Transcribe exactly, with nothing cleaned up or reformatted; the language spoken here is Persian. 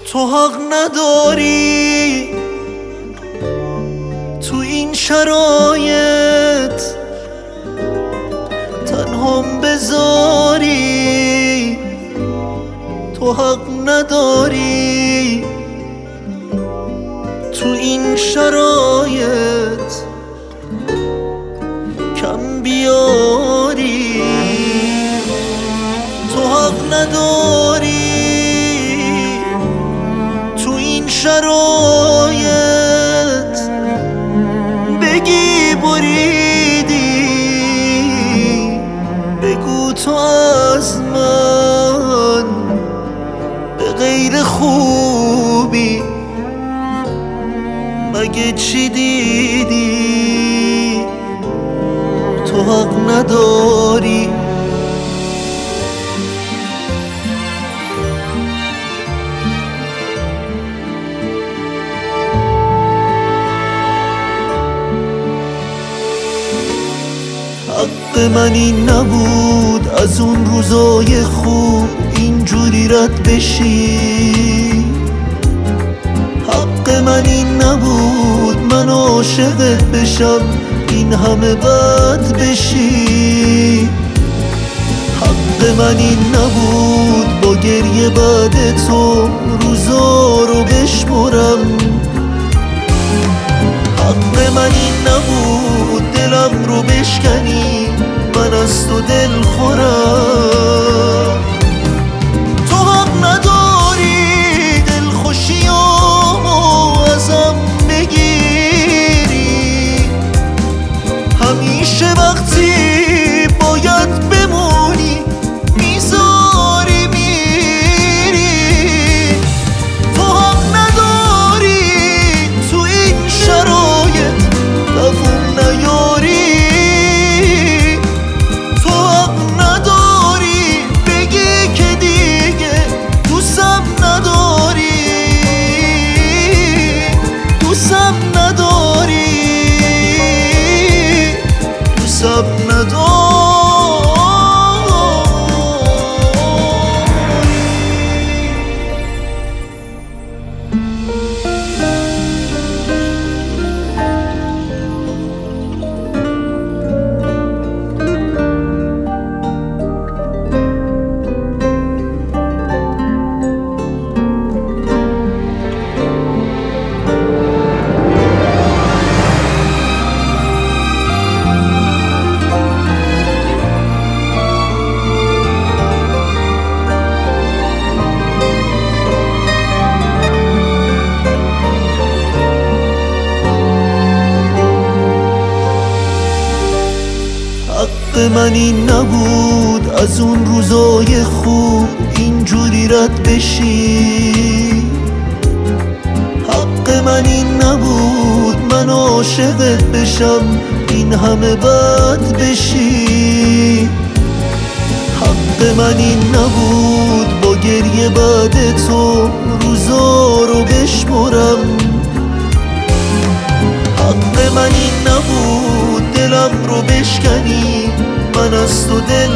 تو حق نداری تو این شرایط تنهام بذاری، تو حق نداری تو این شرایط کم بیاری، تو حق نداری تو این شرایط بگی بریدی، بگو تو از من به غیر خوبی مگه چی دیدی، تو حق نداری. حق من این نبود از اون روزای خوب اینجوری رد بشی، حق من این نبود من عاشقت بشم این همه بد بشی، حق من این نبود با گریه بعد تو روزا رو بشمرم، حق من این نبود دلم رو بشکنی من از تو دل خورم، تو حق نداری دل خوشیامو ازم بگیری، همیشه وقتی باید بمونی میذاری میری، تو حق نداری تو این شرایط دووم نیاری، تو حق نداری بگی که دیگه دوستم نداری، دوستم نداری، دوستم نداری. حق من این نبود از اون روزای خوب اینجوری رد بشی، حق من این نبود من عاشقت بشم این همه بد بشی، حق من این نبود با گریه بعد تو روزا رو بشمرم، حق من این نبود دلم رو بشکنی من از تو دل